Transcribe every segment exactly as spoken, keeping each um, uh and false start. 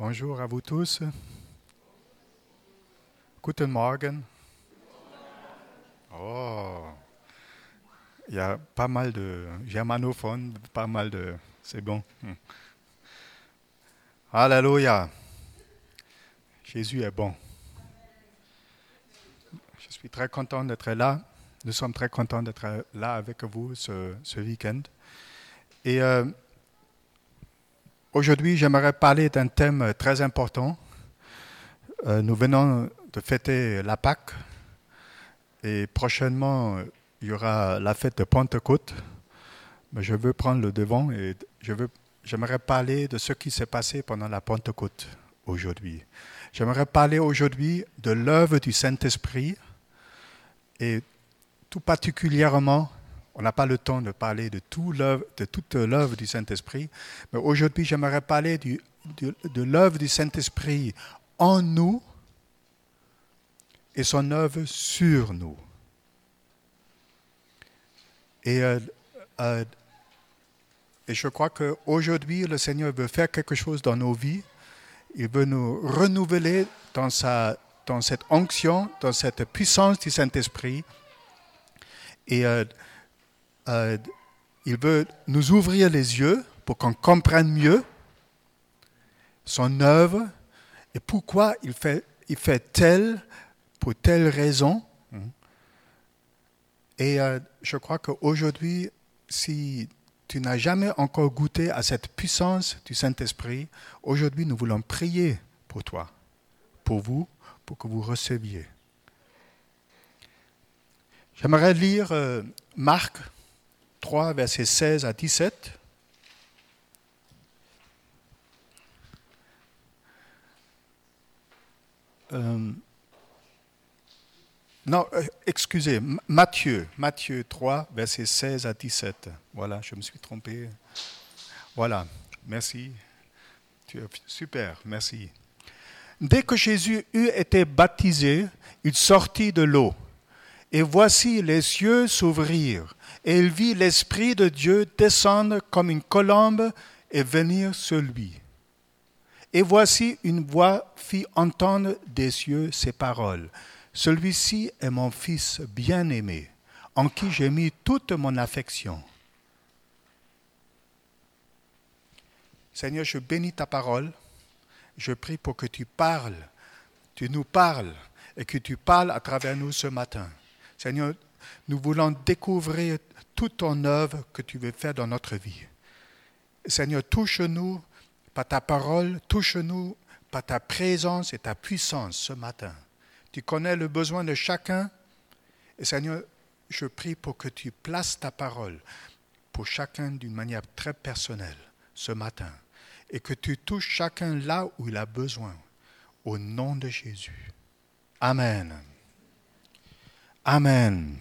Bonjour à vous tous. Guten Morgen. Oh, il y a pas mal de germanophones, pas mal de... C'est bon. Hmm. Alléluia. Jésus est bon. Je suis très content d'être là. Nous sommes très contents d'être là avec vous ce, ce week-end. Et euh, aujourd'hui, j'aimerais parler d'un thème très important. Euh, nous venons de fêter la Pâque. Et prochainement, il y aura la fête de Pentecôte. Mais je veux prendre le devant et je veux, j'aimerais parler de ce qui s'est passé pendant la Pentecôte aujourd'hui. J'aimerais parler aujourd'hui de l'œuvre du Saint-Esprit et tout particulièrement, on n'a pas le temps de parler de, tout l'œuvre, de toute l'œuvre du Saint-Esprit, mais aujourd'hui j'aimerais parler du, de, de l'œuvre du Saint-Esprit en nous et son œuvre sur nous. Et, euh, euh, et je crois qu'aujourd'hui, le Seigneur veut faire quelque chose dans nos vies. Il veut nous renouveler dans, sa, dans cette onction, dans cette puissance du Saint-Esprit. Et euh, euh, il veut nous ouvrir les yeux pour qu'on comprenne mieux son œuvre et pourquoi il fait, il fait telle pour telle raison. Et euh, je crois qu'aujourd'hui, si tu n'as jamais encore goûté à cette puissance du Saint-Esprit, aujourd'hui nous voulons prier pour toi, pour vous, pour que vous receviez. J'aimerais lire euh, Marc trois, versets seize à dix-sept. Euh, Non, euh, excusez, Matthieu, Matthieu trois, versets seize à dix-sept. Voilà, je me suis trompé. Voilà, merci. Tu es super, merci. Dès que Jésus eut été baptisé, il sortit de l'eau. Et voici les cieux s'ouvrirent, et il vit l'Esprit de Dieu descendre comme une colombe et venir sur lui. Et voici une voix fit entendre des cieux ces paroles. Celui-ci est mon Fils bien-aimé, en qui j'ai mis toute mon affection. Seigneur, je bénis ta parole. Je prie pour que tu parles, tu nous parles et que tu parles à travers nous ce matin. Seigneur, nous voulons découvrir toute ton œuvre que tu veux faire dans notre vie. Seigneur, touche-nous par ta parole, touche-nous par ta présence et ta puissance ce matin. Tu connais le besoin de chacun. Et Seigneur, je prie pour que tu places ta parole pour chacun d'une manière très personnelle ce matin. Et que tu touches chacun là où il a besoin. Au nom de Jésus. Amen. Amen.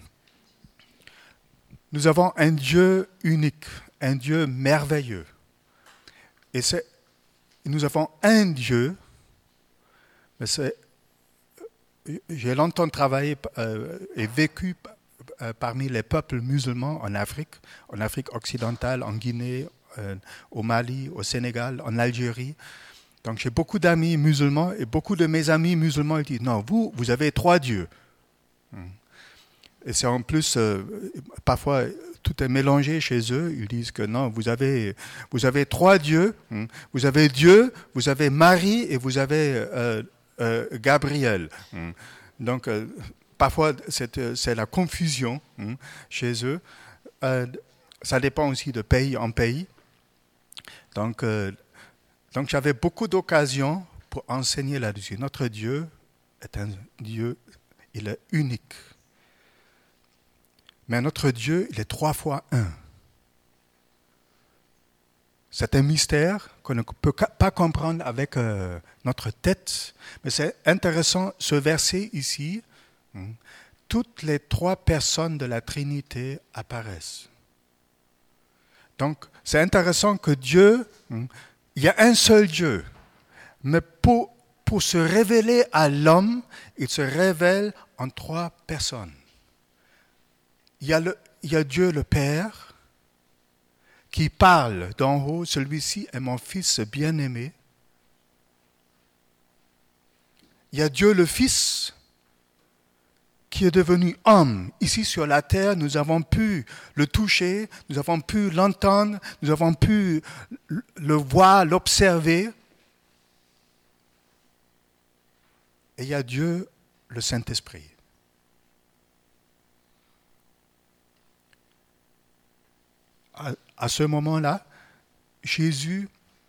Nous avons un Dieu unique, un Dieu merveilleux. Et c'est, nous avons un Dieu, mais c'est J'ai longtemps travaillé euh, et vécu euh, parmi les peuples musulmans en Afrique, en Afrique occidentale, en Guinée, euh, au Mali, au Sénégal, en Algérie. Donc j'ai beaucoup d'amis musulmans et beaucoup de mes amis musulmans ils disent non, vous, vous avez trois dieux. Et c'est en plus, euh, parfois tout est mélangé chez eux. Ils disent que non, vous avez, vous avez trois dieux. Vous avez Dieu, vous avez Marie et vous avez... Euh, Euh, Gabriel. Donc, euh, parfois, c'est, c'est la confusion hein, chez eux. Euh, ça dépend aussi de pays en pays. Donc, euh, donc, j'avais beaucoup d'occasions pour enseigner là-dessus. Notre Dieu est un Dieu, il est unique. Mais notre Dieu, il est trois fois un. C'est un mystère qu'on ne peut pas comprendre avec euh, notre tête. Mais c'est intéressant, ce verset ici, hein, toutes les trois personnes de la Trinité apparaissent. Donc, c'est intéressant que Dieu, hein, il y a un seul Dieu, mais pour, pour se révéler à l'homme, il se révèle en trois personnes. Il y a, le, il y a Dieu le Père, qui parle d'en haut, celui-ci est mon Fils bien-aimé. Il y a Dieu le Fils qui est devenu homme. Ici sur la terre, nous avons pu le toucher, nous avons pu l'entendre, nous avons pu le voir, l'observer. Et il y a Dieu, le Saint-Esprit. À, à ce moment-là, Jésus,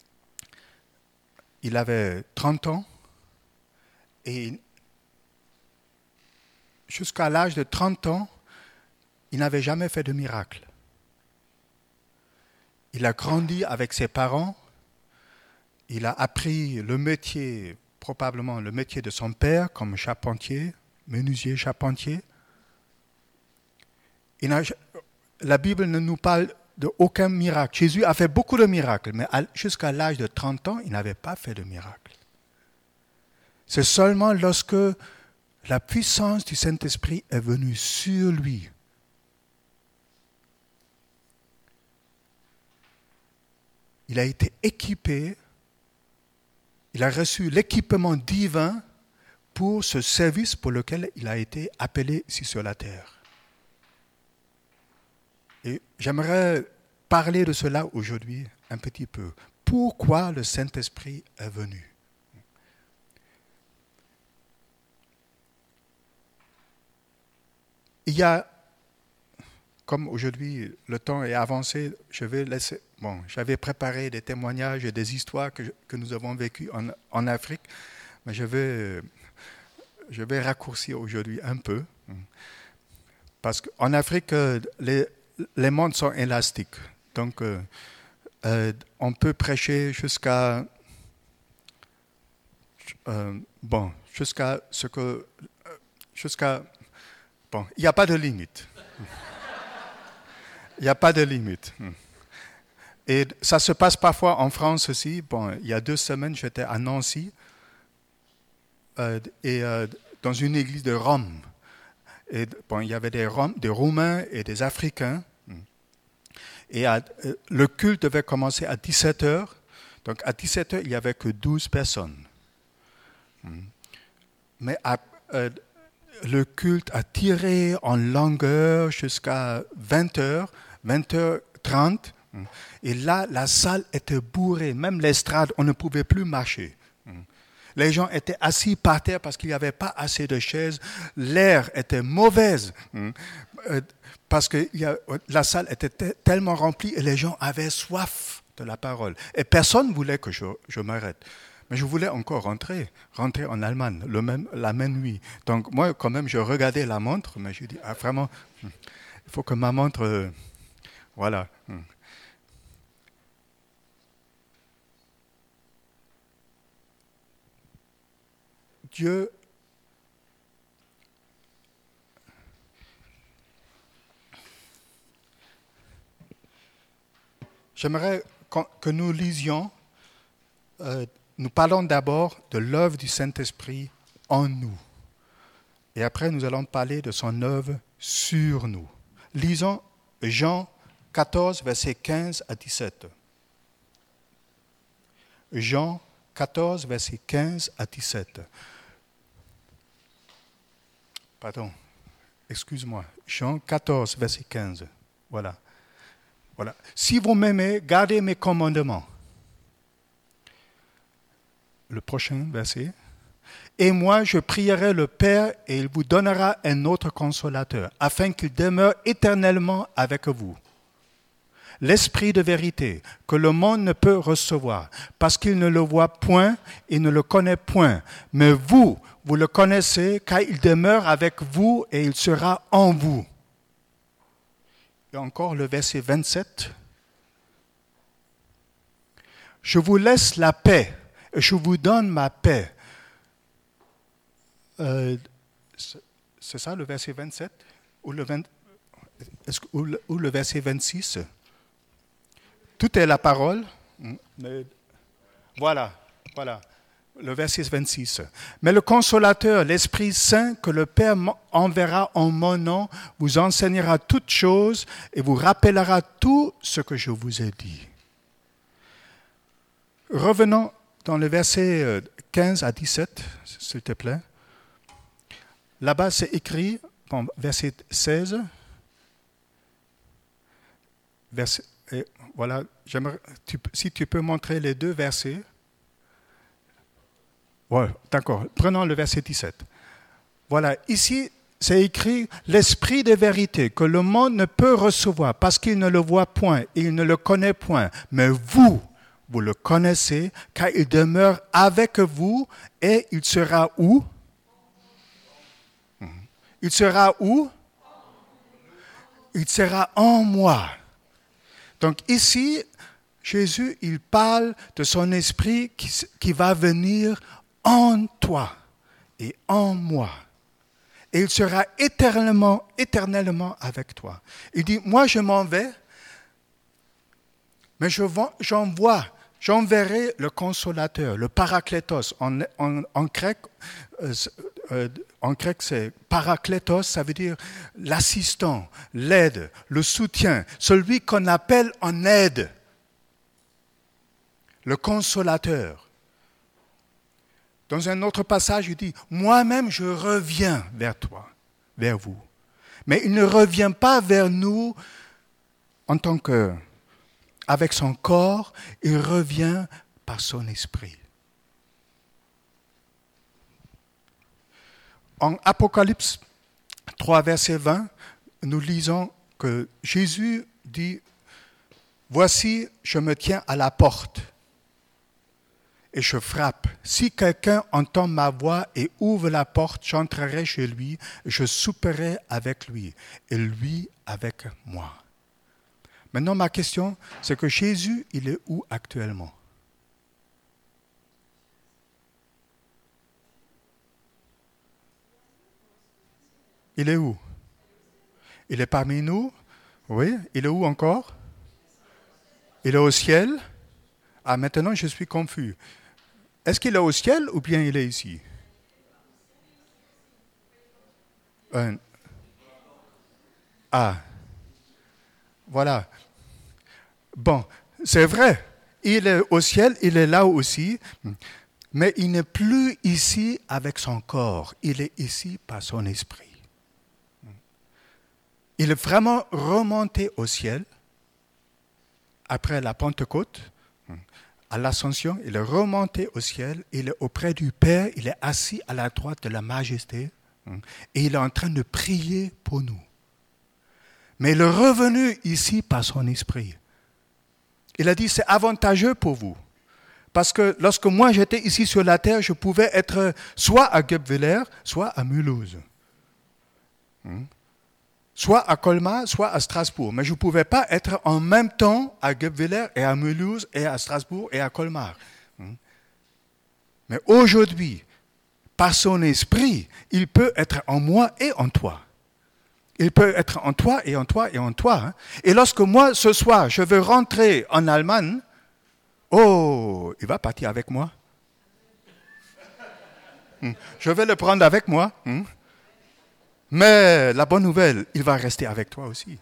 il avait trente ans et jusqu'à l'âge de trente ans, il n'avait jamais fait de miracle. Il a grandi avec ses parents, il a appris le métier, probablement le métier de son père comme charpentier, menuisier charpentier. Il a, la Bible ne nous parle d'aucun miracle. Jésus a fait beaucoup de miracles, mais jusqu'à l'âge de trente ans, il n'avait pas fait de miracle. C'est seulement lorsque la puissance du Saint-Esprit est venue sur lui. Il a été équipé, il a reçu l'équipement divin pour ce service pour lequel il a été appelé ici sur la terre. Et j'aimerais parler de cela aujourd'hui un petit peu. Pourquoi le Saint-Esprit est venu ? Il y a, comme aujourd'hui le temps est avancé, je vais laisser. Bon, j'avais préparé des témoignages et des histoires que, que nous avons vécues en, en Afrique, mais je vais, je vais raccourcir aujourd'hui un peu. Parce qu'en Afrique, les, les mondes sont élastiques. Donc, euh, euh, on peut prêcher jusqu'à. Euh, bon, jusqu'à ce que. Jusqu'à. Bon, il n'y a pas de limite. Il n'y a pas de limite. Et ça se passe parfois en France aussi. Bon, il y a deux semaines, j'étais à Nancy, euh, et euh, dans une église de Rome. Et bon, il y avait des, Rom, des Roumains et des Africains. Et à, euh, le culte devait commencer à dix-sept heures. Donc à dix-sept heures, il n'y avait que douze personnes. Mais à, euh, le culte a tiré en longueur jusqu'à vingt heures, vingt heures trente. Et là, la salle était bourrée. Même l'estrade, on ne pouvait plus marcher. Les gens étaient assis par terre parce qu'il n'y avait pas assez de chaises. L'air était mauvaise parce que la salle était tellement remplie et les gens avaient soif de la parole. Et personne ne voulait que je, je m'arrête. Mais je voulais encore rentrer, rentrer en Allemagne le même, la même nuit. Donc moi, quand même, je regardais la montre, mais je dis, ah, vraiment, il faut que ma montre, euh, voilà. Dieu, j'aimerais que nous lisions. Euh, Nous parlons d'abord de l'œuvre du Saint-Esprit en nous. Et après, nous allons parler de son œuvre sur nous. Lisons Jean quatorze, versets quinze à dix-sept. Jean quatorze, versets quinze à dix-sept. Pardon, excuse-moi. Jean quatorze, verset quinze. Voilà. Voilà. Si vous m'aimez, gardez mes commandements. Le prochain verset. Et moi, je prierai le Père et il vous donnera un autre consolateur, afin qu'il demeure éternellement avec vous. L'Esprit de vérité, que le monde ne peut recevoir, parce qu'il ne le voit point et ne le connaît point. Mais vous, vous le connaissez, car il demeure avec vous et il sera en vous. Et encore le verset vingt-sept. Je vous laisse la paix. Je vous donne ma paix. Euh, c'est ça le verset vingt-sept ou le, vingt, ou, le, ou le verset vingt-six? Tout est la parole. Mais voilà, voilà, le verset vingt-six. Mais le consolateur, l'Esprit Saint que le Père enverra en mon nom, vous enseignera toutes choses et vous rappellera tout ce que je vous ai dit. Revenons dans le verset quinze à dix-sept, s'il te plaît. Là-bas, c'est écrit, bon, verset seize. Verset, et voilà, tu, si tu peux montrer les deux versets. Ouais, d'accord. Prenons le verset dix-sept. Voilà, ici, c'est écrit « L'esprit de vérité que le monde ne peut recevoir parce qu'il ne le voit point et il ne le connaît point. Mais vous, vous le connaissez car il demeure avec vous et il sera où? Il sera où? Il sera en moi. » Donc ici, Jésus, il parle de son esprit qui, qui va venir en toi et en moi. Et il sera éternellement, éternellement avec toi. Il dit, moi je m'en vais, mais je j'envoie, j'enverrai le consolateur, le parakletos. En, en, en grec, euh, euh, en grec, c'est parakletos, ça veut dire l'assistant, l'aide, le soutien, celui qu'on appelle en aide, le consolateur. Dans un autre passage, il dit, moi-même je reviens vers toi, vers vous. Mais il ne revient pas vers nous en tant que, avec son corps, il revient par son esprit. En Apocalypse trois, verset vingt, nous lisons que Jésus dit, voici, je me tiens à la porte. Et je frappe. Si quelqu'un entend ma voix et ouvre la porte, j'entrerai chez lui, je souperai avec lui, et lui avec moi. Maintenant, ma question, c'est que Jésus, il est où actuellement? Il est où? Il est parmi nous? Oui. Il est où encore? Il est au ciel? Ah, maintenant, je suis confus. Est-ce qu'il est au ciel ou bien il est ici? Un. Ah. Voilà. Bon, c'est vrai. Il est au ciel, il est là aussi, mais il n'est plus ici avec son corps. Il est ici par son esprit. Il est vraiment remonté au ciel après la Pentecôte. À l'ascension, il est remonté au ciel, il est auprès du Père, il est assis à la droite de la majesté et il est en train de prier pour nous. Mais il est revenu ici par son esprit. Il a dit, c'est avantageux pour vous. Parce que lorsque moi j'étais ici sur la terre, je pouvais être soit à Guebwiller, soit à Mulhouse. Soit à Colmar, soit à Strasbourg. Mais je ne pouvais pas être en même temps à Guebwiller et à Mulhouse et à Strasbourg et à Colmar. Mais aujourd'hui, par son esprit, il peut être en moi et en toi. Il peut être en toi et en toi et en toi. Et lorsque moi, ce soir, je veux rentrer en Allemagne, oh, il va partir avec moi. Je vais le prendre avec moi. Mais la bonne nouvelle, il va rester avec toi aussi.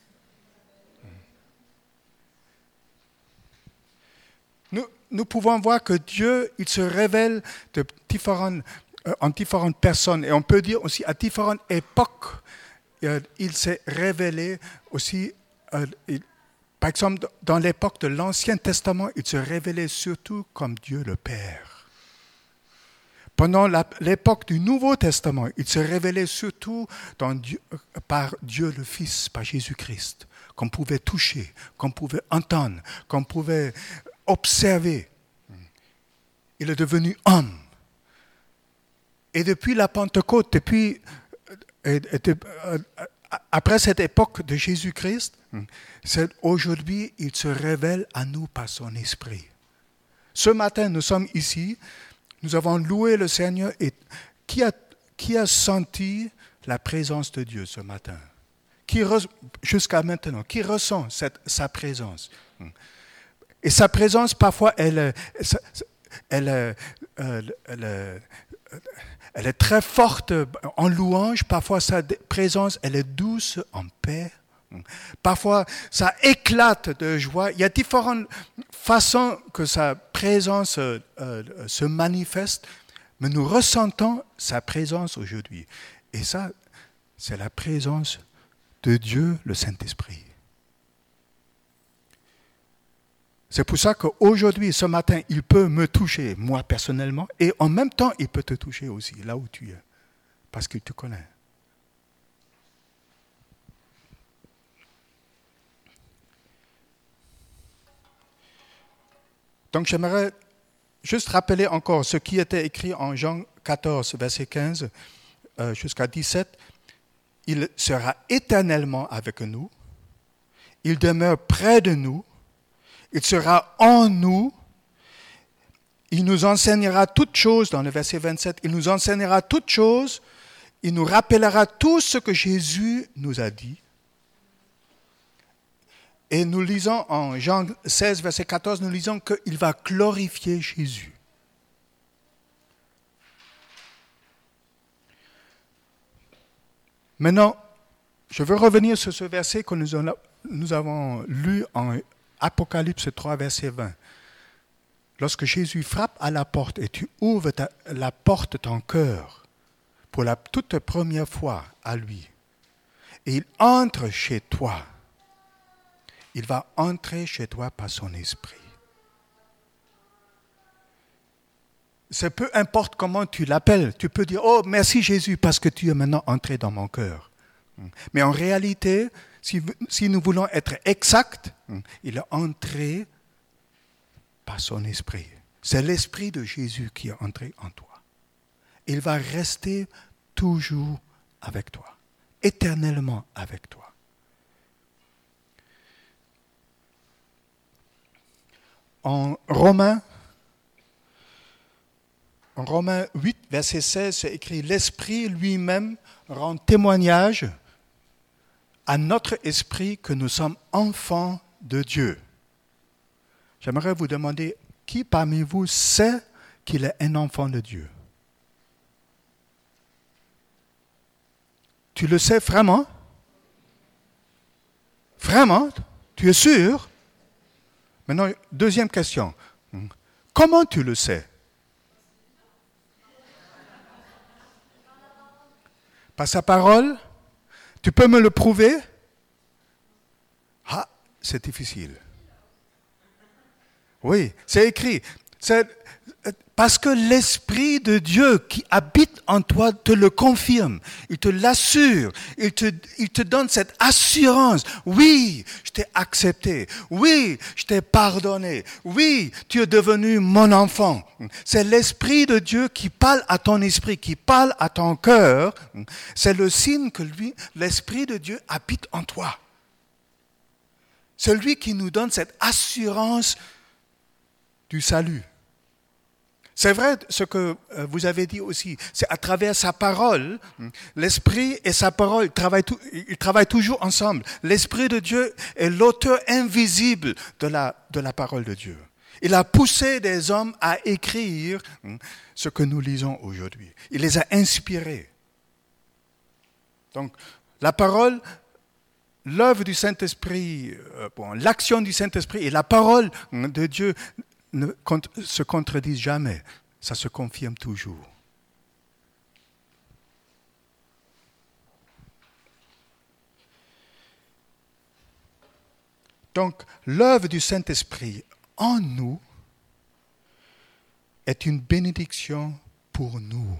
Nous, nous pouvons voir que Dieu, il se révèle de différentes, euh, en différentes personnes. Et on peut dire aussi à différentes époques, euh, il s'est révélé aussi, euh, il, par exemple, dans l'époque de l'Ancien Testament, il se révélait surtout comme Dieu le Père. Pendant la, l'époque du Nouveau Testament, il se révélait surtout dans Dieu, par Dieu le Fils, par Jésus-Christ, qu'on pouvait toucher, qu'on pouvait entendre, qu'on pouvait observer. Il est devenu homme. Et depuis la Pentecôte, depuis, et, et, euh, après cette époque de Jésus-Christ, c'est, aujourd'hui, il se révèle à nous par son esprit. Ce matin, nous sommes ici. Nous avons loué le Seigneur et qui a, qui a senti la présence de Dieu ce matin? Qui re, jusqu'à maintenant, qui ressent cette, sa présence? Et sa présence, parfois, elle, elle, elle, elle, elle, elle est très forte en louange. Parfois, sa présence, elle est douce en paix. Parfois, ça éclate de joie. Il y a différentes façons que sa présence euh, euh, se manifeste, mais nous ressentons sa présence aujourd'hui. Et ça, c'est la présence de Dieu, le Saint-Esprit. C'est pour ça qu'aujourd'hui, ce matin, il peut me toucher, moi personnellement, et en même temps, il peut te toucher aussi, là où tu es, parce qu'il te connaît. Donc j'aimerais juste rappeler encore ce qui était écrit en Jean quatorze, verset quinze euh, jusqu'à dix-sept. Il sera éternellement avec nous, il demeure près de nous, il sera en nous, il nous enseignera toutes choses, dans le verset vingt-sept, il nous enseignera toutes choses, il nous rappellera tout ce que Jésus nous a dit. Et nous lisons en Jean seize, verset quatorze, nous lisons qu'il va glorifier Jésus. Maintenant, je veux revenir sur ce verset que nous avons lu en Apocalypse trois, verset vingt. Lorsque Jésus frappe à la porte et tu ouvres ta, la porte de ton cœur pour la toute première fois à lui, et il entre chez toi, il va entrer chez toi par son esprit. C'est peu importe comment tu l'appelles, tu peux dire « Oh, merci Jésus parce que tu es maintenant entré dans mon cœur. » Mais en réalité, si, si nous voulons être exacts, il est entré par son esprit. C'est l'esprit de Jésus qui est entré en toi. Il va rester toujours avec toi, éternellement avec toi. En Romains, en Romains huit, verset seize, c'est écrit « L'Esprit lui-même rend témoignage à notre esprit que nous sommes enfants de Dieu. » J'aimerais vous demander, qui parmi vous sait qu'il est un enfant de Dieu? Tu le sais vraiment? Vraiment? Tu es sûr? Maintenant, deuxième question. Comment tu le sais? Par sa parole? Tu peux me le prouver? Ah, c'est difficile. Oui, c'est écrit. C'est parce que l'Esprit de Dieu qui habite en toi te le confirme. Il te l'assure. Il te, il te donne cette assurance. Oui, je t'ai accepté. Oui, je t'ai pardonné. Oui, tu es devenu mon enfant. C'est l'Esprit de Dieu qui parle à ton esprit, qui parle à ton cœur. C'est le signe que lui, l'Esprit de Dieu habite en toi. C'est lui qui nous donne cette assurance du salut. C'est vrai ce que vous avez dit aussi, c'est à travers sa parole, l'Esprit et sa parole travaillent, tout, ils travaillent toujours ensemble. L'Esprit de Dieu est l'auteur invisible de la, de la parole de Dieu. Il a poussé des hommes à écrire ce que nous lisons aujourd'hui. Il les a inspirés. Donc, la parole, l'œuvre du Saint-Esprit, euh, bon, l'action du Saint-Esprit et la parole de Dieu ne se contredisent jamais. Ça se confirme toujours. Donc, l'œuvre du Saint-Esprit en nous est une bénédiction pour nous.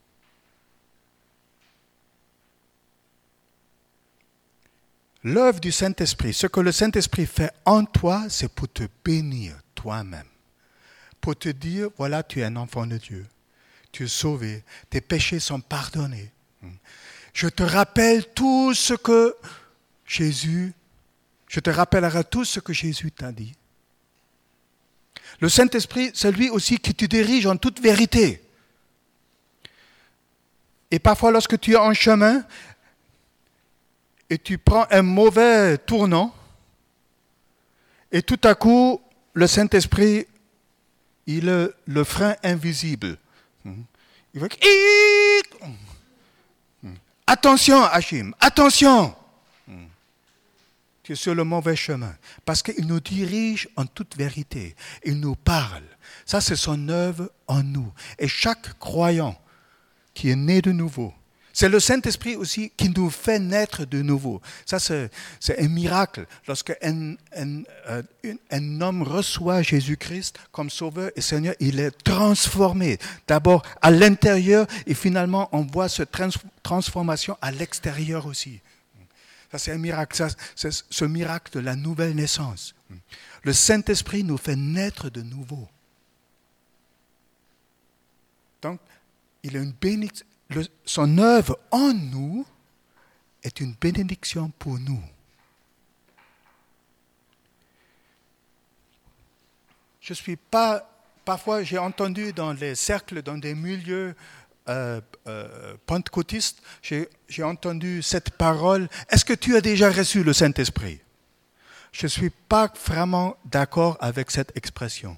L'œuvre du Saint-Esprit, ce que le Saint-Esprit fait en toi, c'est pour te bénir toi-même. Pour te dire, voilà, tu es un enfant de Dieu. Tu es sauvé. Tes péchés sont pardonnés. Je te rappelle tout ce que Jésus, je te rappellerai tout ce que Jésus t'a dit. Le Saint-Esprit, c'est lui aussi qui te dirige en toute vérité. Et parfois, lorsque tu es en chemin et tu prends un mauvais tournant, et tout à coup, le Saint-Esprit, il est le frein invisible. Il va dire, attention Achim, attention. Tu es sur le mauvais chemin. Parce qu'il nous dirige en toute vérité. Il nous parle. Ça, c'est son œuvre en nous. Et chaque croyant qui est né de nouveau, c'est le Saint-Esprit aussi qui nous fait naître de nouveau. Ça, c'est, c'est un miracle. Lorsque un, un, un, un homme reçoit Jésus-Christ comme Sauveur et Seigneur, il est transformé. D'abord à l'intérieur et finalement, on voit cette trans- transformation à l'extérieur aussi. Ça, c'est un miracle. Ça, c'est ce miracle de la nouvelle naissance. Le Saint-Esprit nous fait naître de nouveau. Donc, il a une bénédiction. Le, son œuvre en nous est une bénédiction pour nous. Je suis pas, parfois j'ai entendu dans les cercles, dans des milieux euh, euh, pentecôtistes, j'ai, j'ai entendu cette parole, est-ce que tu as déjà reçu le Saint-Esprit? Je ne suis pas vraiment d'accord avec cette expression.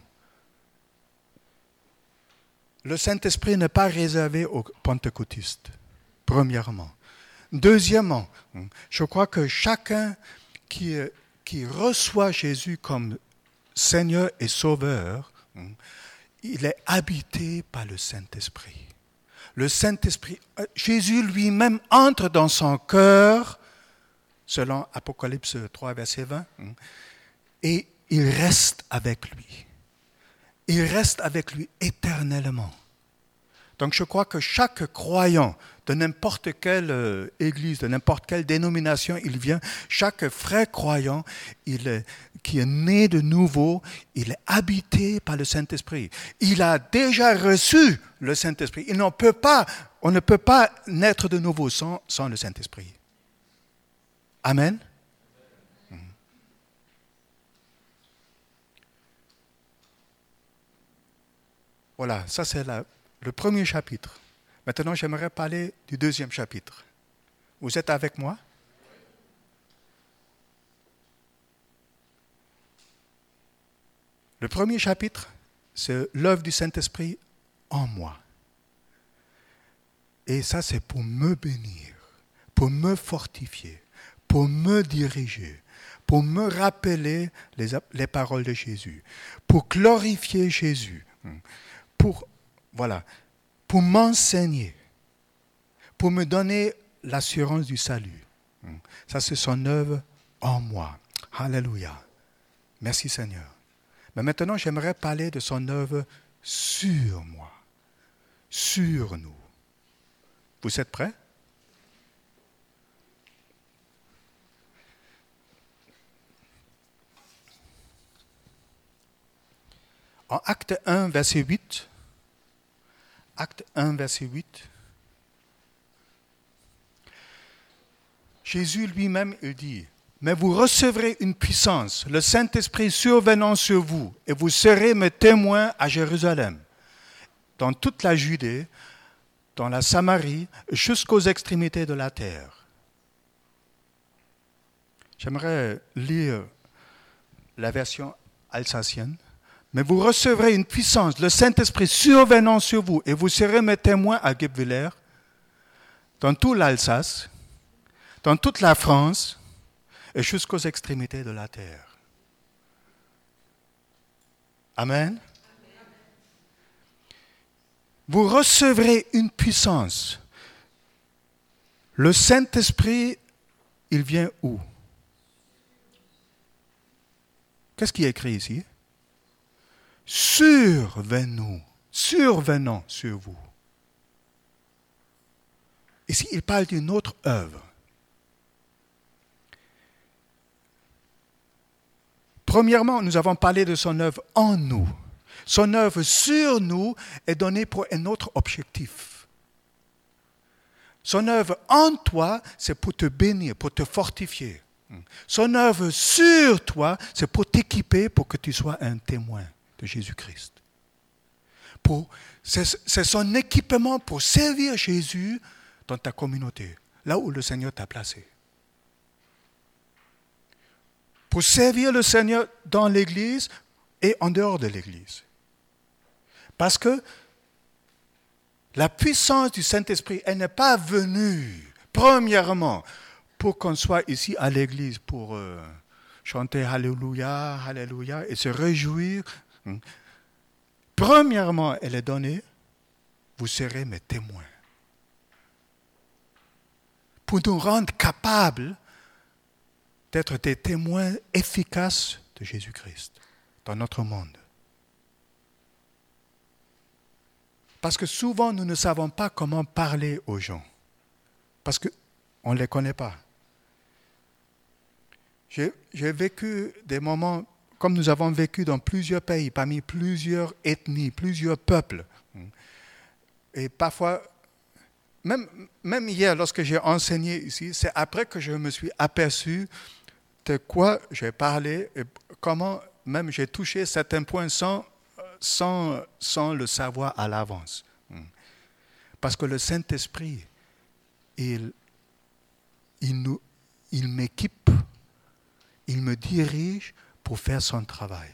Le Saint-Esprit n'est pas réservé aux pentecôtistes, premièrement. Deuxièmement, je crois que chacun qui, qui reçoit Jésus comme Seigneur et Sauveur, il est habité par le Saint-Esprit. Le Saint-Esprit, Jésus lui-même entre dans son cœur, selon Apocalypse trois, verset vingt, et il reste avec lui. Il reste avec lui éternellement. Donc je crois que chaque croyant de n'importe quelle euh, église, de n'importe quelle dénomination il vient, chaque frère croyant il est, qui est né de nouveau, il est habité par le Saint-Esprit. Il a déjà reçu le Saint-Esprit. Il n'en peut pas, on ne peut pas naître de nouveau sans, sans le Saint-Esprit. Amen. Voilà, ça c'est la, le premier chapitre. Maintenant, j'aimerais parler du deuxième chapitre. Vous êtes avec moi? Le premier chapitre, c'est l'œuvre du Saint-Esprit en moi. Et ça, c'est pour me bénir, pour me fortifier, pour me diriger, pour me rappeler les, les paroles de Jésus, pour glorifier Jésus. Pour, voilà, pour m'enseigner, pour me donner l'assurance du salut. Ça, c'est son œuvre en moi. Alléluia. Merci Seigneur. Mais maintenant, j'aimerais parler de son œuvre sur moi, sur nous. Vous êtes prêts? En Acte un, verset huit, Acte un, verset huit, Jésus lui-même, il dit, « Mais vous recevrez une puissance, le Saint-Esprit survenant sur vous, et vous serez mes témoins à Jérusalem, dans toute la Judée, dans la Samarie, jusqu'aux extrémités de la terre. » J'aimerais lire la version alsacienne. Mais vous recevrez une puissance, le Saint-Esprit survenant sur vous, et vous serez mes témoins à Guebwiller, dans tout l'Alsace, dans toute la France, et jusqu'aux extrémités de la terre. Amen. Vous recevrez une puissance. Le Saint-Esprit, il vient où? Qu'est-ce qui est écrit ici? Survenons, survenant sur vous. Ici, il parle d'une autre œuvre. Premièrement, nous avons parlé de son œuvre en nous. Son œuvre sur nous est donnée pour un autre objectif. Son œuvre en toi, c'est pour te bénir, pour te fortifier. Son œuvre sur toi, c'est pour t'équiper, pour que tu sois un témoin de Jésus-Christ. Pour, c'est, c'est son équipement pour servir Jésus dans ta communauté, là où le Seigneur t'a placé. Pour servir le Seigneur dans l'Église et en dehors de l'Église. Parce que la puissance du Saint-Esprit, elle n'est pas venue, premièrement, pour qu'on soit ici à l'Église, pour euh, chanter Alléluia, Alléluia, et se réjouir. premièrement, elle est donnée, vous serez mes témoins. Pour nous rendre capables d'être des témoins efficaces de Jésus-Christ dans notre monde. Parce que souvent, nous ne savons pas comment parler aux gens. Parce qu'on ne les connaît pas. J'ai, j'ai vécu des moments, comme nous avons vécu dans plusieurs pays, parmi plusieurs ethnies, plusieurs peuples. Et parfois, même, même hier, lorsque j'ai enseigné ici, c'est après que je me suis aperçu de quoi j'ai parlé et comment même j'ai touché certains points sans, sans, sans le savoir à l'avance. Parce que le Saint-Esprit, il, il, nous, il m'équipe, il me dirige pour faire son travail.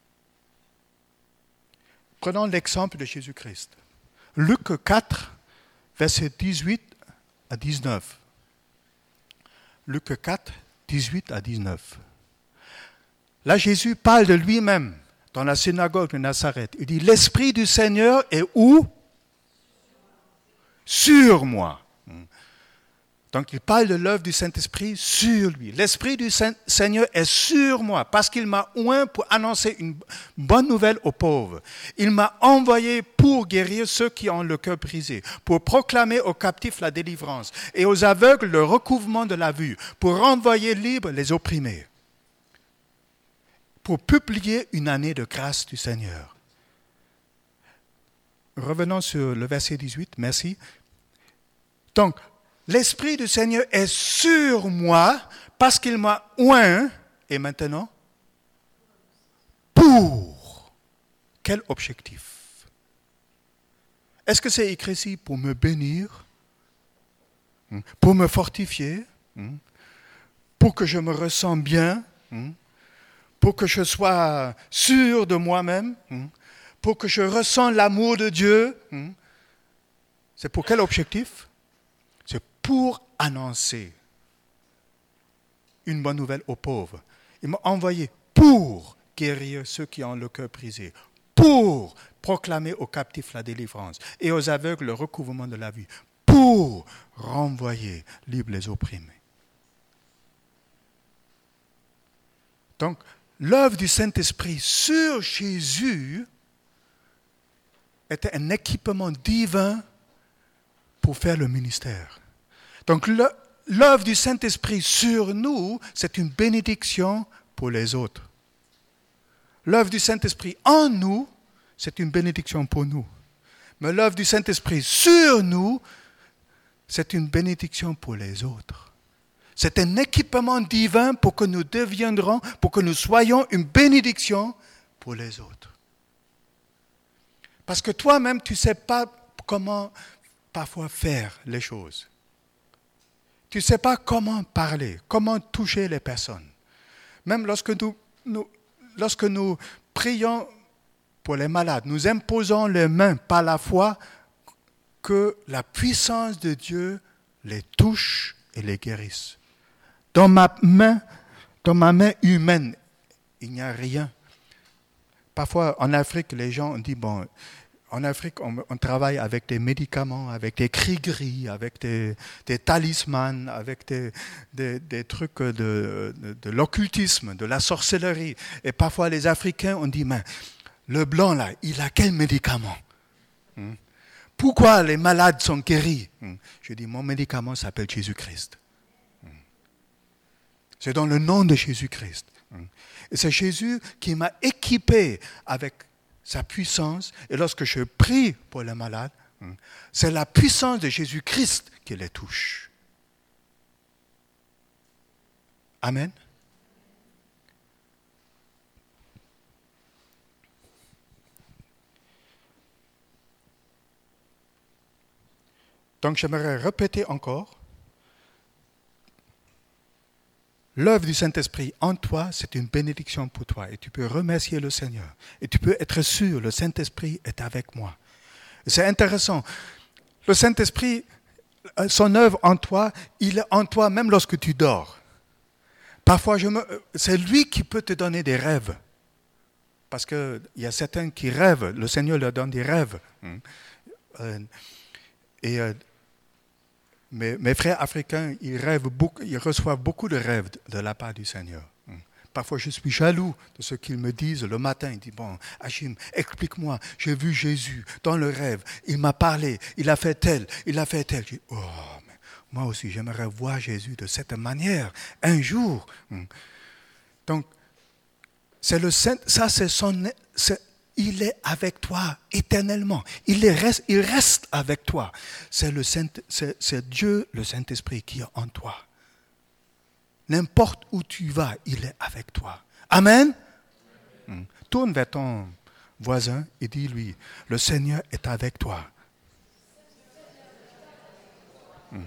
Prenons l'exemple de Jésus-Christ. Luc quatre, versets dix-huit à dix-neuf. Luc quatre, dix-huit à dix-neuf. Là, Jésus parle de lui-même dans la synagogue de Nazareth. Il dit, l'Esprit du Seigneur est où? Sur moi. Donc, il parle de l'œuvre du Saint-Esprit sur lui. L'Esprit du Saint- Seigneur est sur moi parce qu'il m'a oint pour annoncer une bonne nouvelle aux pauvres. Il m'a envoyé pour guérir ceux qui ont le cœur brisé, pour proclamer aux captifs la délivrance et aux aveugles le recouvrement de la vue, pour renvoyer libres les opprimés, pour publier une année de grâce du Seigneur. Revenons sur le verset dix-huit, merci. Donc, l'Esprit du Seigneur est sur moi parce qu'il m'a oint. Et maintenant, pour quel objectif? Est-ce que c'est écrit ici pour me bénir, pour me fortifier, pour que je me ressens bien, pour que je sois sûr de moi-même, pour que je ressens l'amour de Dieu? C'est pour quel objectif? C'est pour annoncer une bonne nouvelle aux pauvres. Il m'a envoyé pour guérir ceux qui ont le cœur brisé, pour proclamer aux captifs la délivrance et aux aveugles le recouvrement de la vue, pour renvoyer libres les opprimés. Donc, l'œuvre du Saint-Esprit sur Jésus était un équipement divin pour faire le ministère. Donc l'œuvre du Saint-Esprit sur nous, c'est une bénédiction pour les autres. L'œuvre du Saint-Esprit en nous, c'est une bénédiction pour nous. Mais l'œuvre du Saint-Esprit sur nous, c'est une bénédiction pour les autres. C'est un équipement divin pour que nous deviendrons, pour que nous soyons une bénédiction pour les autres. Parce que toi-même, tu ne sais pas comment parfois faire les choses. Tu ne sais pas comment parler, comment toucher les personnes. Même lorsque nous, nous, lorsque nous prions pour les malades, nous imposons les mains par la foi que la puissance de Dieu les touche et les guérisse. Dans ma main, dans ma main humaine, il n'y a rien. Parfois, en Afrique, les gens ont dit, bon, en Afrique, on, on travaille avec des médicaments, avec des crieries, avec des, des talismans, avec des, des, des trucs de, de, de l'occultisme, de la sorcellerie. Et parfois, les Africains ont dit, mais le blanc, là, il a quel médicament? hmm? Pourquoi les malades sont guéris? hmm? Je dis, mon médicament s'appelle Jésus-Christ. hmm? C'est dans le nom de Jésus-Christ. hmm? Et c'est Jésus qui m'a équipé avec sa puissance, et lorsque je prie pour les malades, c'est la puissance de Jésus-Christ qui les touche. Amen. Donc j'aimerais répéter encore, l'œuvre du Saint-Esprit en toi, c'est une bénédiction pour toi. Et tu peux remercier le Seigneur. Et tu peux être sûr, le Saint-Esprit est avec moi. Et c'est intéressant. Le Saint-Esprit, son œuvre en toi, il est en toi même lorsque tu dors. Parfois, je me, c'est lui qui peut te donner des rêves. Parce qu'il y a certains qui rêvent, le Seigneur leur donne des rêves. Euh, et euh, mes, mes frères africains, ils, rêvent beaucoup, ils reçoivent beaucoup de rêves de la part du Seigneur. Parfois, je suis jaloux de ce qu'ils me disent le matin. Ils disent, bon, Achim, explique-moi, j'ai vu Jésus dans le rêve, il m'a parlé, il a fait tel, il a fait tel. Je dis, oh, mais moi aussi, j'aimerais voir Jésus de cette manière, un jour. Donc, c'est le Saint, ça c'est son, c'est, il est avec toi éternellement. Il, est, reste, il reste avec toi. C'est, le Saint, c'est, c'est Dieu, le Saint-Esprit, qui est en toi. N'importe où tu vas, il est avec toi. Amen. Amen. Tourne vers ton voisin et dis-lui, le Seigneur est avec toi. Hmm.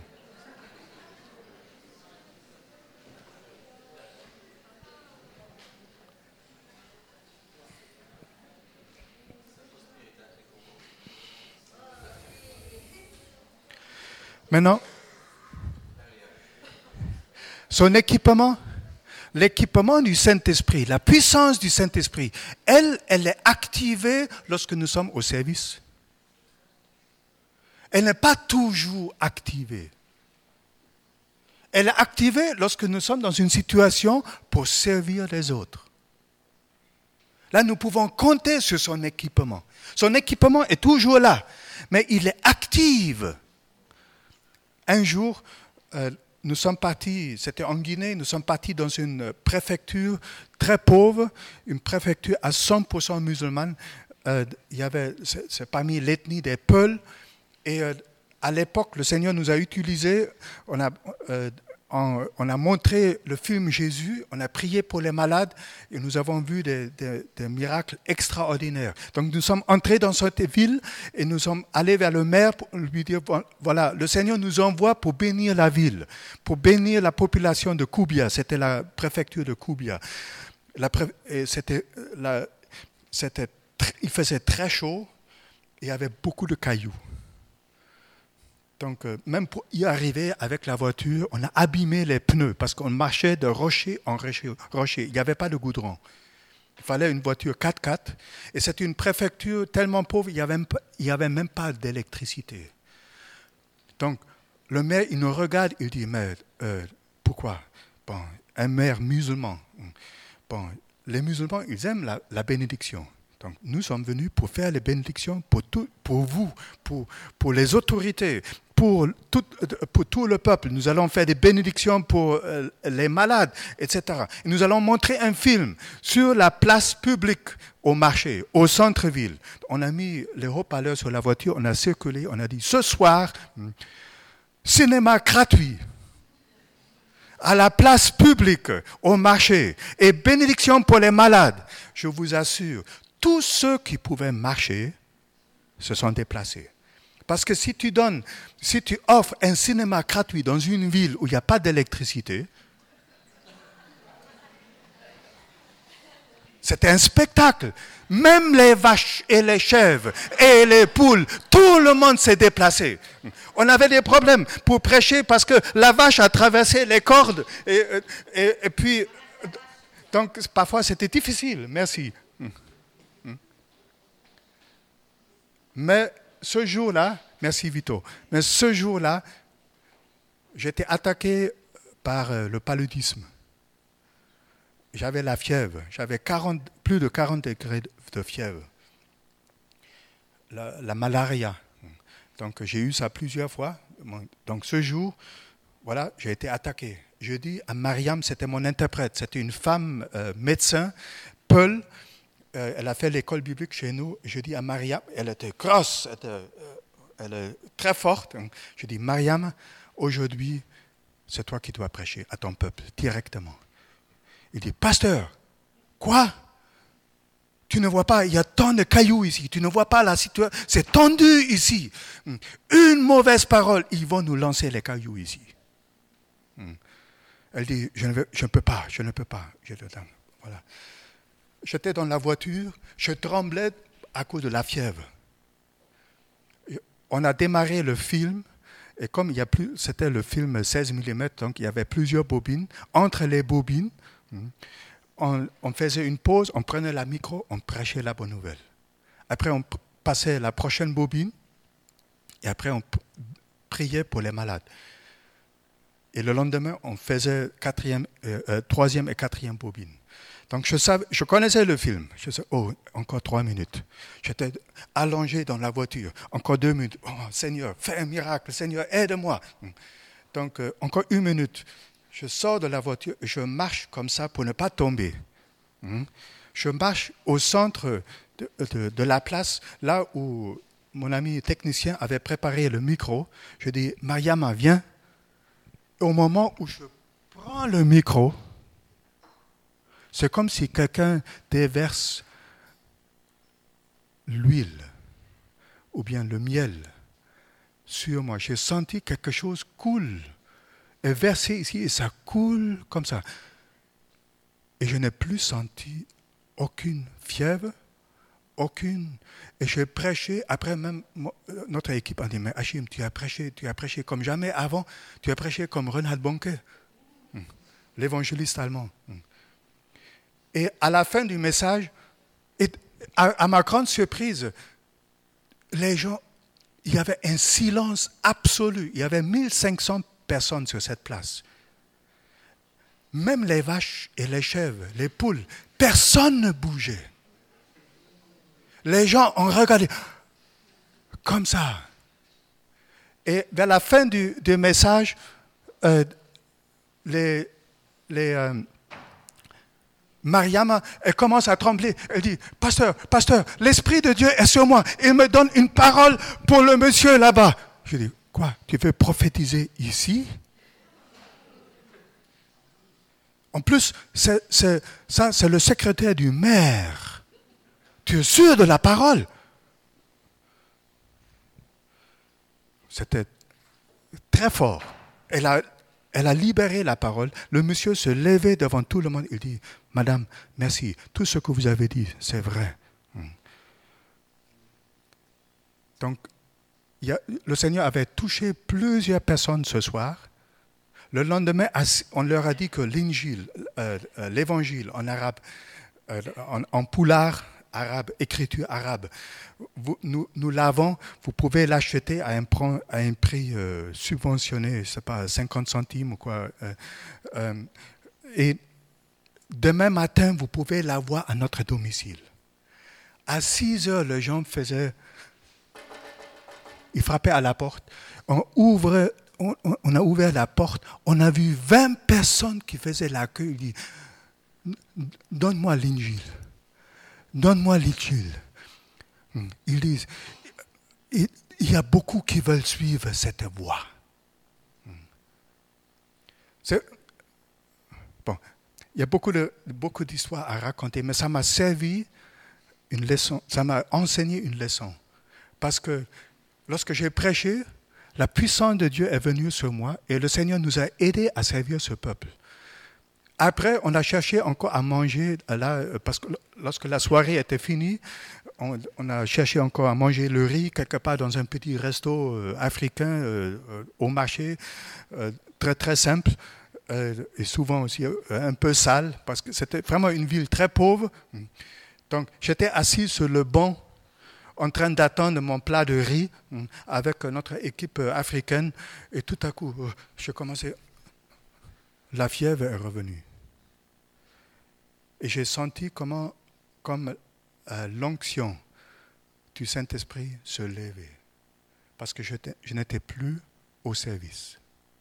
Maintenant, son équipement, l'équipement du Saint-Esprit, la puissance du Saint-Esprit, elle, elle est activée lorsque nous sommes au service. Elle n'est pas toujours activée. Elle est activée lorsque nous sommes dans une situation pour servir les autres. Là, nous pouvons compter sur son équipement. Son équipement est toujours là, mais il est actif. Un jour, euh, nous sommes partis, c'était en Guinée, nous sommes partis dans une préfecture très pauvre, une préfecture à cent pour cent musulmane. Euh, il y avait, c'est, c'est parmi l'ethnie des Peuls. Et euh, à l'époque, le Seigneur nous a utilisés, on a, euh, on, on a montré le film Jésus, on a prié pour les malades et nous avons vu des, des, des miracles extraordinaires. Donc nous sommes entrés dans cette ville et nous sommes allés vers le maire pour lui dire, voilà, le Seigneur nous envoie pour bénir la ville, pour bénir la population de Koubia, c'était la préfecture de Koubia. La pré- et c'était, la, c'était, il faisait très chaud et il y avait beaucoup de cailloux. Donc, euh, même pour y arriver avec la voiture, on a abîmé les pneus parce qu'on marchait de rocher en rocher. Il n'y avait pas de goudron. Il fallait une voiture quatre-quatre. Et c'était une préfecture tellement pauvre, il n'y avait, avait même pas d'électricité. Donc, le maire, il nous regarde, il dit, mais euh, pourquoi bon, un maire musulman. Bon, les musulmans, ils aiment la, la bénédiction. Donc, nous sommes venus pour faire les bénédictions pour, tout, pour vous, pour, pour les autorités, pour tout, pour tout le peuple. Nous allons faire des bénédictions pour euh, les malades, et cetera. Et nous allons montrer un film sur la place publique au marché, au centre-ville. On a mis les haut-parleurs sur la voiture, on a circulé, on a dit, ce soir, cinéma gratuit. À la place publique, au marché, et bénédiction pour les malades. Je vous assure, tous ceux qui pouvaient marcher se sont déplacés. Parce que si tu donnes, si tu offres un cinéma gratuit dans une ville où il n'y a pas d'électricité, c'était un spectacle. Même les vaches et les chèvres et les poules, tout le monde s'est déplacé. On avait des problèmes pour prêcher parce que la vache a traversé les cordes. Et, et, et puis, donc parfois c'était difficile. Merci. Mais ce jour-là, merci Vito, mais ce jour-là, j'étais attaqué par le paludisme. J'avais la fièvre, j'avais quarante, plus de quarante degrés de fièvre. La, la malaria. Donc j'ai eu ça plusieurs fois. Donc ce jour, voilà, j'ai été attaqué. Je dis à Mariam, c'était mon interprète, c'était une femme euh, médecin, Peul. Euh, elle a fait l'école biblique chez nous. Je dis à Mariam, elle était grosse, elle, était, euh, elle est très forte. Je dis, Mariam, aujourd'hui, c'est toi qui dois prêcher à ton peuple directement. Il dit, pasteur, quoi? Tu ne vois pas, il y a tant de cailloux ici, tu ne vois pas la situation, c'est tendu ici. Une mauvaise parole, ils vont nous lancer les cailloux ici. Elle dit, je ne, veux, je ne peux pas, je ne peux pas. Je le donne. Voilà. J'étais dans la voiture, je tremblais à cause de la fièvre. On a démarré le film, et comme il y a plus, c'était le film seize millimètres, donc il y avait plusieurs bobines. Entre les bobines, on, on faisait une pause, on prenait la micro, on prêchait la bonne nouvelle. Après, on passait la prochaine bobine, et après, on priait pour les malades. Et le lendemain, on faisait quatrième, euh, euh, troisième et quatrième bobine. Donc, je, savais, je connaissais le film. Je disais, oh, encore trois minutes. J'étais allongé dans la voiture. Encore deux minutes. Oh, Seigneur, fais un miracle. Seigneur, aide-moi. Donc, euh, encore une minute. Je sors de la voiture et je marche comme ça pour ne pas tomber. Je marche au centre de, de, de la place, là où mon ami technicien avait préparé le micro. Je dis, Mariama, viens. Et au moment où je prends le micro, c'est comme si quelqu'un déverse l'huile ou bien le miel sur moi. J'ai senti quelque chose coule et versé ici et ça coule comme ça. Et je n'ai plus senti aucune fièvre, aucune. Et j'ai prêché, après même, notre équipe a dit, mais Achim, tu as prêché, tu as prêché comme jamais avant, tu as prêché comme Reinhard Bonke, l'évangéliste allemand. Et à la fin du message, et à, à ma grande surprise, les gens, il y avait un silence absolu. Il y avait mille cinq cents personnes sur cette place. Même les vaches et les chèvres, les poules, personne ne bougeait. Les gens ont regardé comme ça. Et vers la fin du, du message, euh, les... les euh, Mariama, elle commence à trembler. Elle dit, pasteur, pasteur, l'Esprit de Dieu est sur moi. Il me donne une parole pour le monsieur là-bas. Je dis, quoi, tu veux prophétiser ici? En plus, c'est, c'est, ça, c'est le secrétaire du maire. Tu es sûr de la parole? C'était très fort. Elle a, elle a libéré la parole. Le monsieur se levait devant tout le monde. Il dit, Madame, merci. Tout ce que vous avez dit, c'est vrai. Donc, il y a, le Seigneur avait touché plusieurs personnes ce soir. Le lendemain, on leur a dit que l'Injil, euh, l'évangile en arabe, euh, en, en poulard arabe, écriture arabe, vous, nous, nous l'avons, vous pouvez l'acheter à un, à un prix euh, subventionné, je ne sais pas, cinquante centimes ou quoi. Euh, euh, et demain matin, vous pouvez l'avoir à notre domicile. À six heures, les gens faisaient... Ils frappaient à la porte. On, ouvre, on, on a ouvert la porte. On a vu vingt personnes qui faisaient l'accueil. Ils disent, donne-moi l'Injil. Donne-moi l'Injil. Ils disent, il y a beaucoup qui veulent suivre cette voie. C'est, bon, il y a beaucoup, de, beaucoup d'histoires à raconter, mais ça m'a servi une leçon, ça m'a enseigné une leçon. Parce que lorsque j'ai prêché, la puissance de Dieu est venue sur moi et le Seigneur nous a aidés à servir ce peuple. Après, on a cherché encore à manger, là, parce que lorsque la soirée était finie, on, on a cherché encore à manger le riz quelque part dans un petit resto euh, africain euh, euh, au marché, euh, très très simple, euh, et souvent aussi euh, un peu sale, parce que c'était vraiment une ville très pauvre. Donc, j'étais assis sur le banc, en train d'attendre mon plat de riz avec notre équipe africaine, et tout à coup, je commençais, la fièvre est revenue. Et j'ai senti comment, comme euh, l'onction du Saint-Esprit se levait, parce que je, je n'étais plus au service.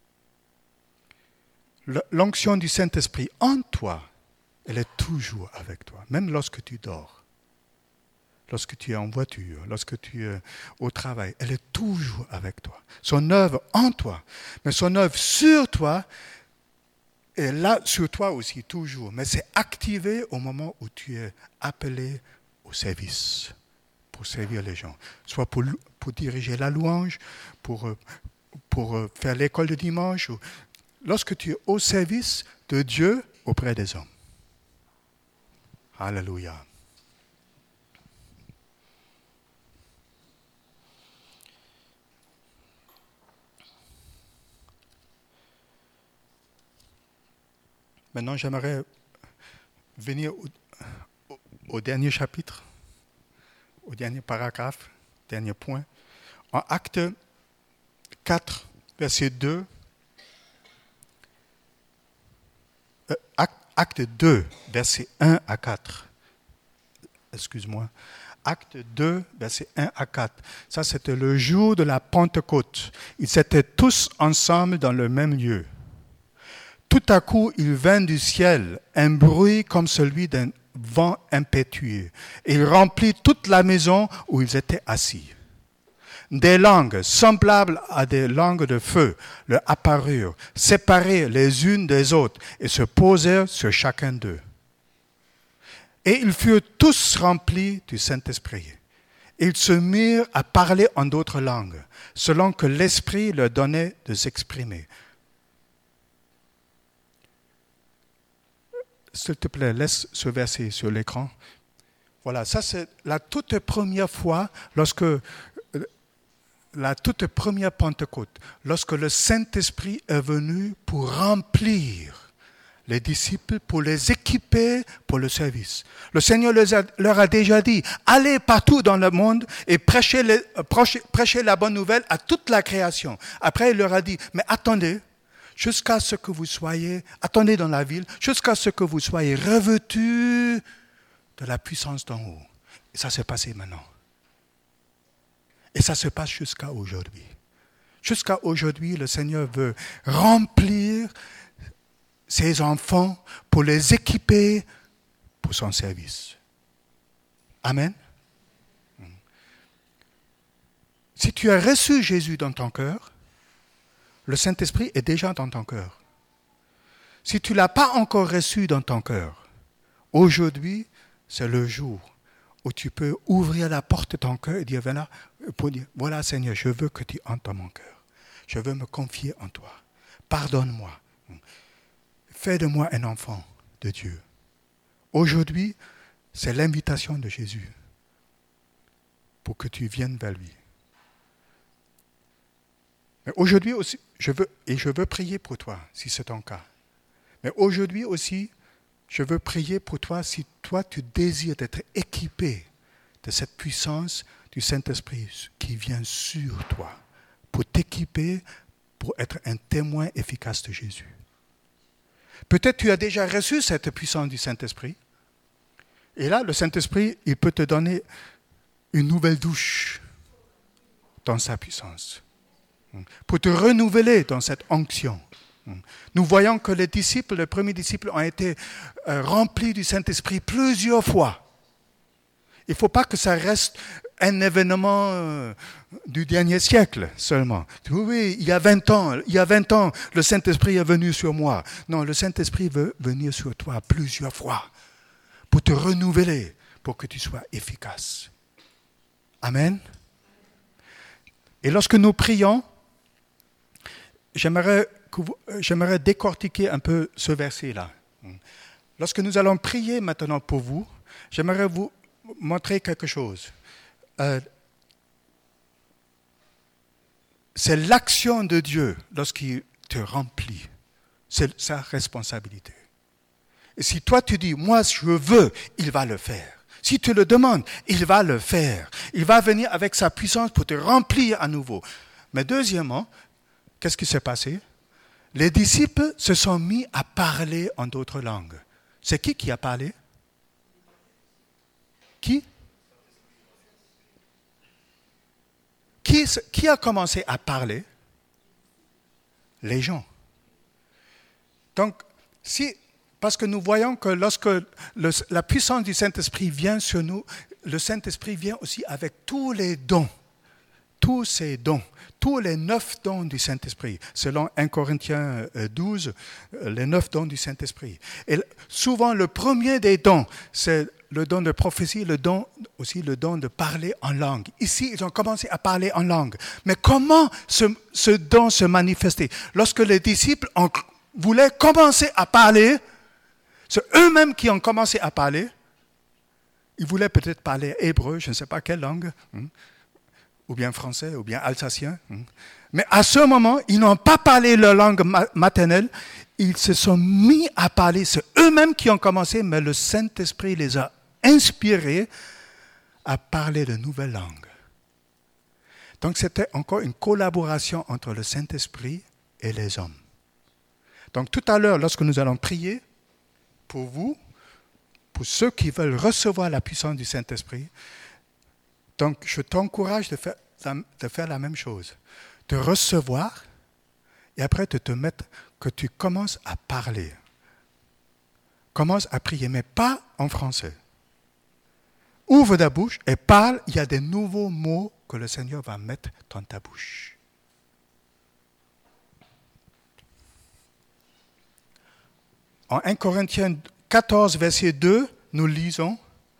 L'onction du Saint-Esprit en toi, elle est toujours avec toi, même lorsque tu dors, lorsque tu es en voiture, lorsque tu es au travail, elle est toujours avec toi. Son œuvre en toi, mais son œuvre sur toi, est là sur toi aussi, toujours. Mais c'est activé au moment où tu es appelé au service, pour servir les gens. Soit pour, pour diriger la louange, pour, pour faire l'école de dimanche. Ou, lorsque tu es au service de Dieu auprès des hommes. Alléluia. Maintenant, j'aimerais venir au, au, au dernier chapitre, au dernier paragraphe, dernier point. En Acte quatre, verset deux, euh, acte, acte deux, verset un à quatre. Excuse-moi. Acte deux, versets un à quatre. Ça, c'était le jour de la Pentecôte. Ils étaient tous ensemble dans le même lieu. Tout à coup, il vint du ciel un bruit comme celui d'un vent impétueux. Et il remplit toute la maison où ils étaient assis. Des langues semblables à des langues de feu leur apparurent, séparées les unes des autres, et se posèrent sur chacun d'eux. Et ils furent tous remplis du Saint-Esprit. Ils se mirent à parler en d'autres langues, selon que l'Esprit leur donnait de s'exprimer. S'il te plaît, laisse ce verset sur l'écran. Voilà, ça c'est la toute première fois, lorsque la toute première Pentecôte, lorsque le Saint-Esprit est venu pour remplir les disciples, pour les équiper pour le service. Le Seigneur leur a déjà dit, allez partout dans le monde et prêchez, les, prêchez, prêchez la bonne nouvelle à toute la création. Après, il leur a dit, mais attendez, jusqu'à ce que vous soyez, attendez dans la ville, jusqu'à ce que vous soyez revêtus de la puissance d'en haut. Et ça s'est passé maintenant. Et ça se passe jusqu'à aujourd'hui. Jusqu'à aujourd'hui, le Seigneur veut remplir ses enfants pour les équiper pour son service. Amen. Si tu as reçu Jésus dans ton cœur, le Saint-Esprit est déjà dans ton cœur. Si tu ne l'as pas encore reçu dans ton cœur, aujourd'hui, c'est le jour où tu peux ouvrir la porte de ton cœur et dire, voilà, pour dire, voilà Seigneur, je veux que tu entres dans mon cœur. Je veux me confier en toi. Pardonne-moi. Fais de moi un enfant de Dieu. Aujourd'hui, c'est l'invitation de Jésus pour que tu viennes vers lui. Mais aujourd'hui aussi, je veux, et je veux prier pour toi, si c'est ton cas. Mais aujourd'hui aussi, je veux prier pour toi si toi tu désires d'être équipé de cette puissance du Saint-Esprit qui vient sur toi, pour t'équiper, pour être un témoin efficace de Jésus. Peut-être tu as déjà reçu cette puissance du Saint-Esprit. Et là, le Saint-Esprit, il peut te donner une nouvelle douche dans sa puissance, pour te renouveler dans cette onction. Nous voyons que les disciples, les premiers disciples ont été euh, remplis du Saint-Esprit plusieurs fois. Il ne faut pas que ça reste un événement euh, du dernier siècle seulement. Oui, il y a vingt ans, il y a vingt ans, le Saint-Esprit est venu sur moi. Non, le Saint-Esprit veut venir sur toi plusieurs fois pour te renouveler, pour que tu sois efficace. Amen. Et lorsque nous prions, j'aimerais, que vous, j'aimerais décortiquer un peu ce verset-là. Lorsque nous allons prier maintenant pour vous, j'aimerais vous montrer quelque chose. Euh, c'est l'action de Dieu lorsqu'il te remplit. C'est sa responsabilité. Et si toi tu dis, moi je veux, il va le faire. Si tu le demandes, il va le faire. Il va venir avec sa puissance pour te remplir à nouveau. Mais deuxièmement, qu'est-ce qui s'est passé? Les disciples se sont mis à parler en d'autres langues. C'est qui qui a parlé? Qui? Qui, qui a commencé à parler? Les gens. Donc, si, parce que nous voyons que lorsque le, la puissance du Saint-Esprit vient sur nous, le Saint-Esprit vient aussi avec tous les dons, tous ces dons, tous les neuf dons du Saint-Esprit, selon un Corinthiens douze, les neuf dons du Saint-Esprit. Et souvent, le premier des dons, c'est le don de prophétie, le don, aussi le don de parler en langue. Ici, ils ont commencé à parler en langue. Mais comment ce, ce don se manifestait? Lorsque les disciples ont, voulaient commencer à parler, c'est eux-mêmes qui ont commencé à parler. Ils voulaient peut-être parler hébreu, je ne sais pas quelle langue, hein, ou bien français, ou bien alsacien. Mais à ce moment, ils n'ont pas parlé leur langue maternelle, ils se sont mis à parler, c'est eux-mêmes qui ont commencé, mais le Saint-Esprit les a inspirés à parler de nouvelles langues. Donc c'était encore une collaboration entre le Saint-Esprit et les hommes. Donc tout à l'heure, lorsque nous allons prier pour vous, pour ceux qui veulent recevoir la puissance du Saint-Esprit, donc je t'encourage de faire, de faire la même chose, de recevoir et après de te mettre, que tu commences à parler. Commence à prier, mais pas en français. Ouvre ta bouche et parle, il y a des nouveaux mots que le Seigneur va mettre dans ta bouche. En premier Corinthiens quatorze, verset deux, nous lisons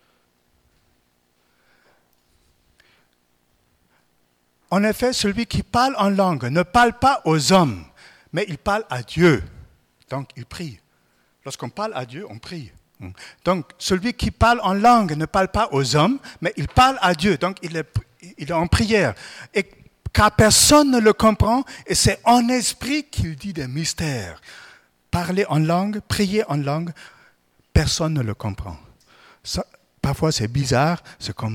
« En effet, celui qui parle en langue ne parle pas aux hommes, mais il parle à Dieu. » Donc, il prie. Lorsqu'on parle à Dieu, on prie. Donc, celui qui parle en langue ne parle pas aux hommes, mais il parle à Dieu. Donc, il est, il est en prière. Et car personne ne le comprend, et c'est en esprit qu'il dit des mystères. Parler en langue, prier en langue, personne ne le comprend. Ça, parfois, c'est bizarre. C'est comme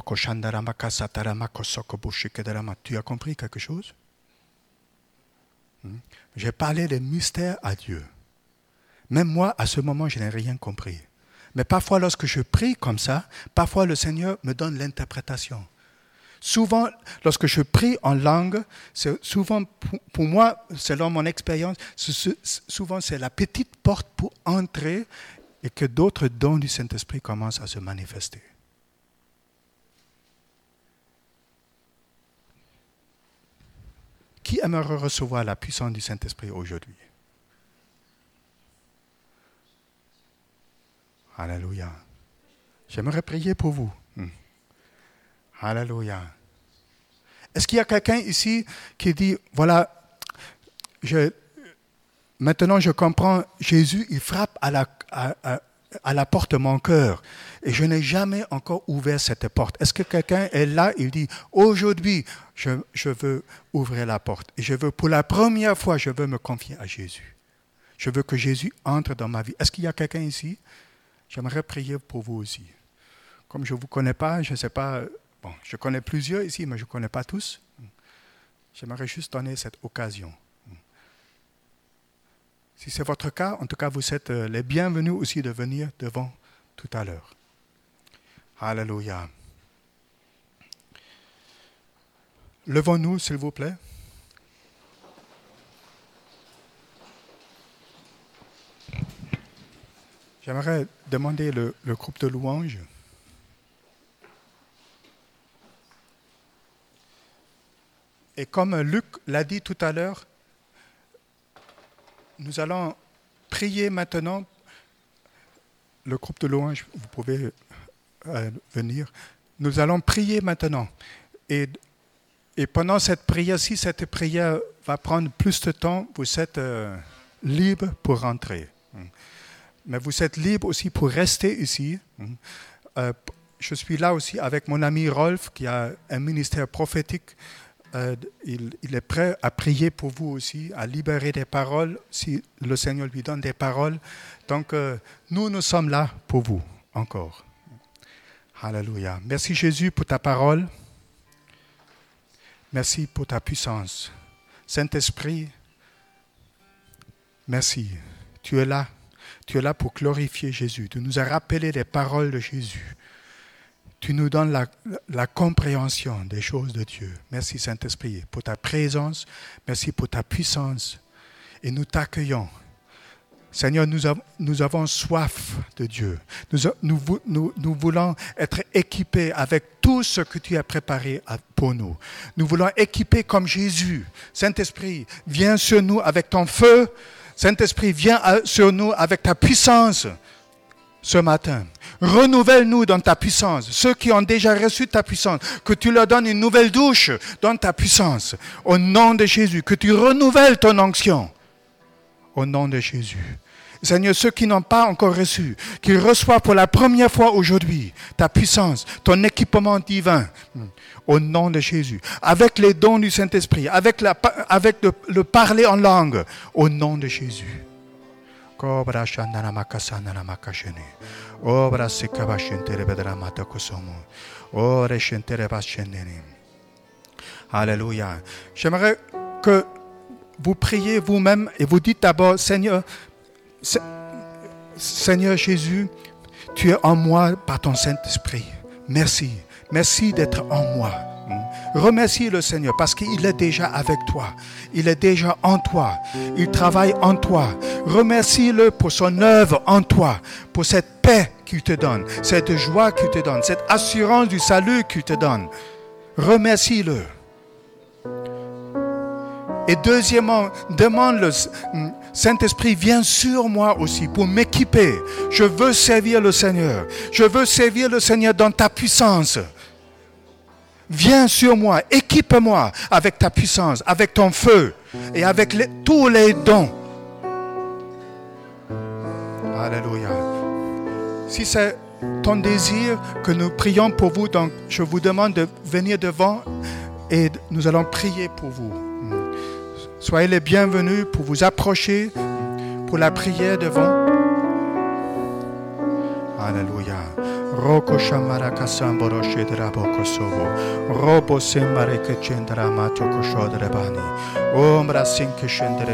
tu as compris quelque chose? J'ai parlé des mystères à Dieu. Même moi, à ce moment, je n'ai rien compris. Mais parfois, lorsque je prie comme ça, parfois le Seigneur me donne l'interprétation. Souvent, lorsque je prie en langue, c'est souvent, pour moi, selon mon expérience, souvent c'est la petite porte pour entrer et que d'autres dons du Saint-Esprit commencent à se manifester. Qui aimerait recevoir la puissance du Saint-Esprit aujourd'hui? Alléluia. J'aimerais prier pour vous. Alléluia. Est-ce qu'il y a quelqu'un ici qui dit, voilà, je, maintenant je comprends, Jésus, il frappe à la, à, à, à la porte de mon cœur et je n'ai jamais encore ouvert cette porte. Est-ce que quelqu'un est là, il dit, aujourd'hui, je, je veux ouvrir la porte et je veux, pour la première fois, je veux me confier à Jésus. Je veux que Jésus entre dans ma vie. Est-ce qu'il y a quelqu'un ici? J'aimerais prier pour vous aussi. Comme je ne vous connais pas, je ne sais pas, bon, je connais plusieurs ici, mais je ne connais pas tous. J'aimerais juste donner cette occasion. Si c'est votre cas, en tout cas, vous êtes les bienvenus aussi de venir devant tout à l'heure. Alléluia. Levons-nous, s'il vous plaît. J'aimerais demander le, le groupe de louanges. Et comme Luc l'a dit tout à l'heure, nous allons prier maintenant. Le groupe de louanges, vous pouvez euh, venir. Nous allons prier maintenant. Et, et pendant cette prière, si cette prière va prendre plus de temps, vous êtes euh, libre pour rentrer. Mais vous êtes libre aussi pour rester ici. Euh, je suis là aussi avec mon ami Rolf, qui a un ministère prophétique. Euh, il, il est prêt à prier pour vous aussi, à libérer des paroles, si le Seigneur lui donne des paroles. Donc, euh, nous, nous sommes là pour vous, encore. Alléluia. Merci Jésus pour ta parole. Merci pour ta puissance. Saint-Esprit, merci. Tu es là. Tu es là pour glorifier Jésus. Tu nous as rappelé les paroles de Jésus. Tu nous donnes la, la compréhension des choses de Dieu. Merci Saint-Esprit pour ta présence. Merci pour ta puissance. Et nous t'accueillons. Seigneur, nous, av- nous avons soif de Dieu. Nous, nous, nous, nous voulons être équipés avec tout ce que tu as préparé pour nous. Nous voulons équiper comme Jésus. Saint-Esprit, viens sur nous avec ton feu. Saint-Esprit, viens sur nous avec ta puissance ce matin. Renouvelle-nous dans ta puissance. Ceux qui ont déjà reçu ta puissance, que tu leur donnes une nouvelle douche dans ta puissance. Au nom de Jésus, que tu renouvelles ton onction. Au nom de Jésus. Seigneur, ceux qui n'ont pas encore reçu, qu'ils reçoivent pour la première fois aujourd'hui ta puissance, ton équipement divin, au nom de Jésus, avec les dons du Saint-Esprit, avec, la, avec le, le parler en langue, au nom de Jésus. Alléluia. J'aimerais que vous priez vous-même et vous dites d'abord, Seigneur, Seigneur Jésus, tu es en moi par ton Saint-Esprit. Merci. Merci d'être en moi. Remercie le Seigneur parce qu'il est déjà avec toi. Il est déjà en toi. Il travaille en toi. Remercie-le pour son œuvre en toi, pour cette paix qu'il te donne, cette joie qu'il te donne, cette assurance du salut qu'il te donne. Remercie-le. Et deuxièmement, demande le Saint-Esprit, viens sur moi aussi pour m'équiper. Je veux servir le Seigneur. Je veux servir le Seigneur dans ta puissance. Viens sur moi, équipe-moi avec ta puissance, avec ton feu et avec les, tous les dons. Alléluia. Si c'est ton désir que nous prions pour vous, donc je vous demande de venir devant et nous allons prier pour vous. Soyez les bienvenus pour vous approcher pour la prière devant. Alléluia. Roko shamara kasamboro shedra bokosovo. Robo sembare ke chendra mato koshodre bani. Om rasin ke chendra